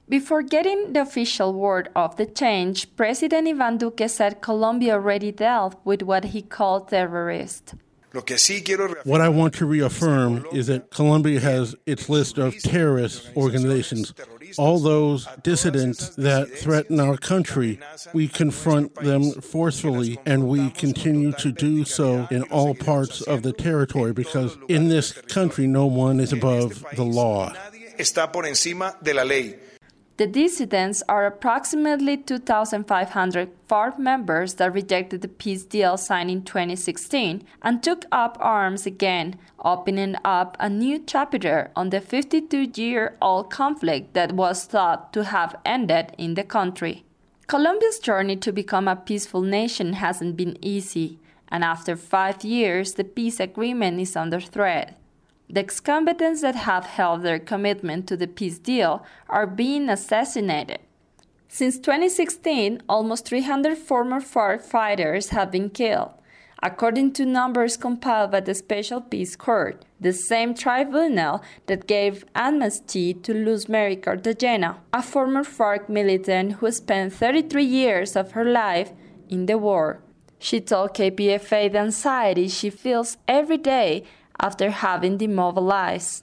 Before getting the official word of the change, President Iván Duque said Colombia already dealt with what he called terrorists. What I want to reaffirm is that Colombia has its list of terrorist organizations. All those dissidents that threaten our country, we confront them forcefully, and we continue to do so in all parts of the territory, because in this country, no one is above the law. The dissidents are approximately 2,500 FARC members that rejected the peace deal signed in 2016 and took up arms again, opening up a new chapter on the 52-year-old conflict that was thought to have ended in the country. Colombia's journey to become a peaceful nation hasn't been easy, and after 5 years, the peace agreement is under threat. The ex-combatants that have held their commitment to the peace deal are being assassinated. Since 2016, almost 300 former FARC fighters have been killed, according to numbers compiled by the Special Peace Court, the same tribunal that gave amnesty to Luz Mary Cartagena, a former FARC militant who spent 33 years of her life in the war. She told KPFA the anxiety she feels every day after having demobilized.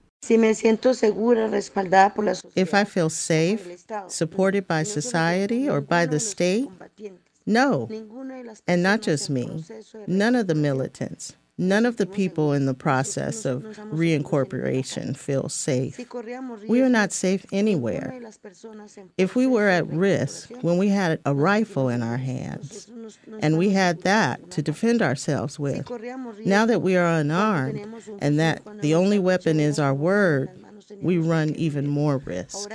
If I feel safe, supported by society or by the state, no. And not just me. None of the militants, none of the people in the process of reincorporation feel safe. We are not safe anywhere. If we were at risk when we had a rifle in our hands, and we had that to defend ourselves with, now that we are unarmed and that the only weapon is our word, we run even more risk.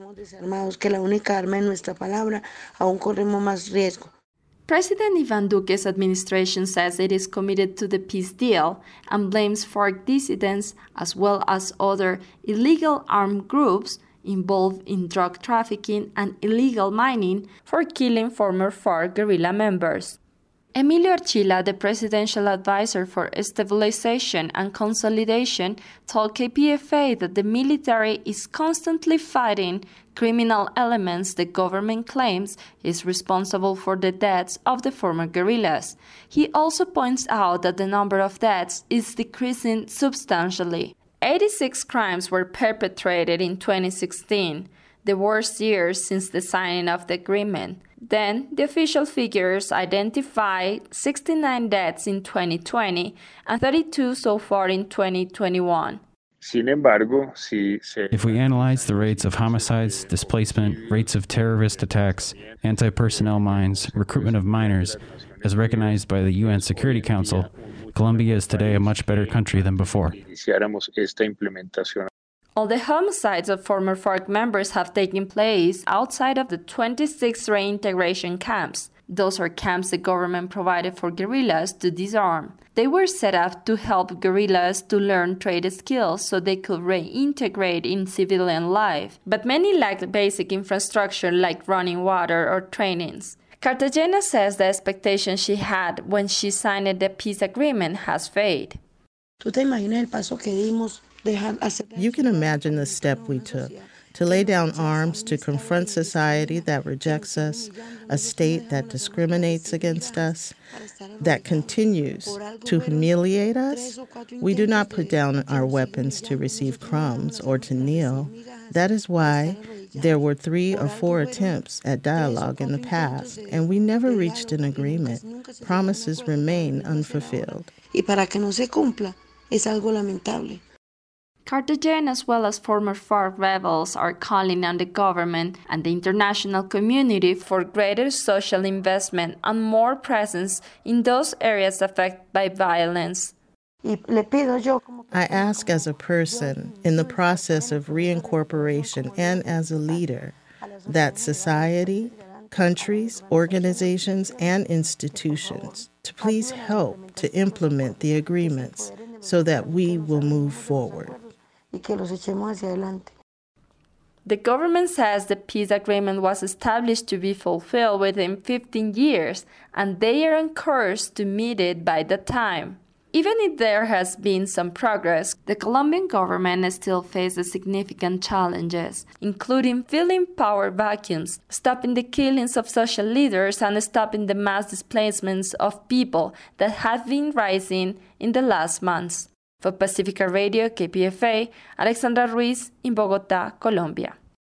President Iván Duque's administration says it is committed to the peace deal and blames FARC dissidents as well as other illegal armed groups involved in drug trafficking and illegal mining for killing former FARC guerrilla members. Emilio Archila, the presidential advisor for stabilization and consolidation, told KPFA that the military is constantly fighting criminal elements the government claims is responsible for the deaths of the former guerrillas. He also points out that the number of deaths is decreasing substantially. 86 crimes were perpetrated in 2016, the worst year since the signing of the agreement. Then, the official figures identify 69 deaths in 2020 and 32 so far in 2021. If we analyze the rates of homicides, displacement, rates of terrorist attacks, anti-personnel mines, recruitment of minors, as recognized by the UN Security Council, Colombia is today a much better country than before. All the homicides of former FARC members have taken place outside of the 26 reintegration camps. Those are camps the government provided for guerrillas to disarm. They were set up to help guerrillas to learn trade skills so they could reintegrate in civilian life. But many lacked basic infrastructure like running water or trainings. Cartagena says the expectation she had when she signed the peace agreement has faded. You can imagine the step we took to lay down arms to confront society that rejects us, a state that discriminates against us, that continues to humiliate us. We do not put down our weapons to receive crumbs or to kneel. That is why there were 3 or 4 attempts at dialogue in the past, and we never reached an agreement. Promises remain unfulfilled. Cartagena, as well as former FARC rebels, are calling on the government and the international community for greater social investment and more presence in those areas affected by violence. I ask as a person in the process of reincorporation and as a leader that society, countries, organizations, and institutions to please help to implement the agreements so that we will move forward. The government says the peace agreement was established to be fulfilled within 15 years, and they are encouraged to meet it by that time. Even if there has been some progress, the Colombian government still faces significant challenges, including filling power vacuums, stopping the killings of social leaders, and stopping the mass displacements of people that have been rising in the last months. For Pacifica Radio, KPFA, Alexandra Ruiz in Bogotá, Colombia.